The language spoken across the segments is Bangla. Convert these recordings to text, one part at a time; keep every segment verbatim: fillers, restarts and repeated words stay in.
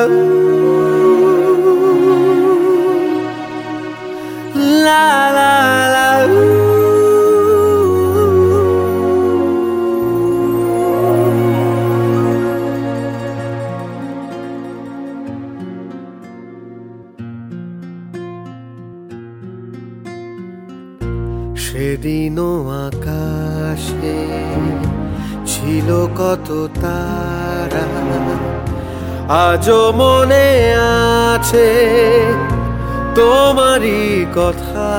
লা লা লা সেদিনও আকাশে ছিল কত তারা, আজও মনে আছে তোমারই কথা।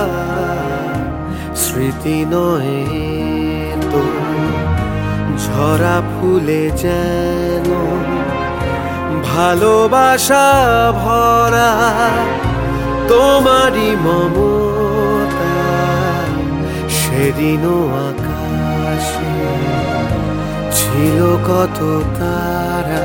স্মৃতি নয় তো ঝরা ফুলে যেন ভালোবাসা ভরা তোমারই মমতা। সেদিনও আকাশে ছিল কত তারা,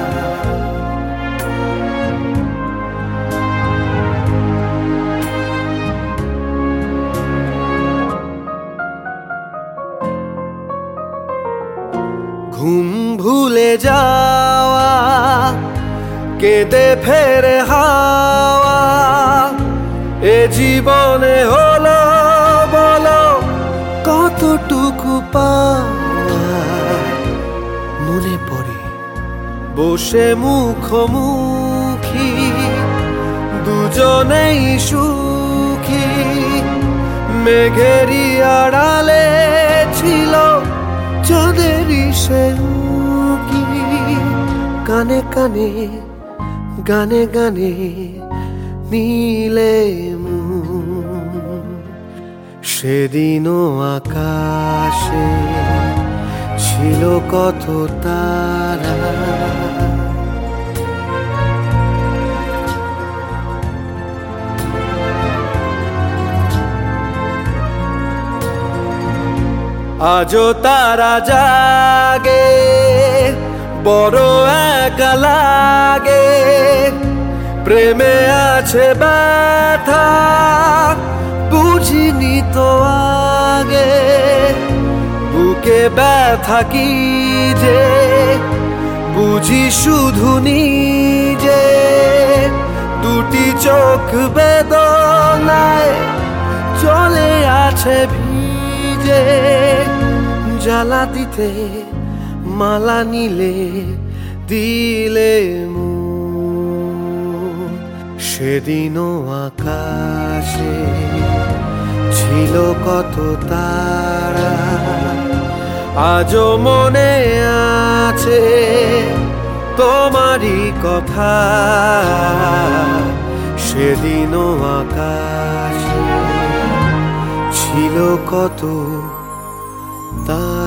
ঘুম ভুলে যাওয়া কেঁদে ফেরে হাওয়া, এ জীবনে হলো বলো কতটুকু পাওয়া। মনে পড়ে বসে মুখোমুখি দুজনেই সুখী, মেঘেরই আড়ালে ছিল চাঁদেরই সে উঁকি। কানে কানে গানে গানে নীলে মন, সেদিনও আকাশে ছিল কত তারা। আজও তারা জাগে বড় একা লাগে, প্রেমে আছে ব্যথা বুঝিনি তো আগে। বুকে ব্যথা কি যে বুঝি শুধু নিজে, দুটি চোখ বেদনায় চলে আছে ভিজে। জ্বালা দিতে মালা নিলে দিলে মন, সেদিনও আকাশে ছিল কত তারা, আজও মনে আছে তোমারই কথা। সেদিনও আকাশে ছিল কত তারা।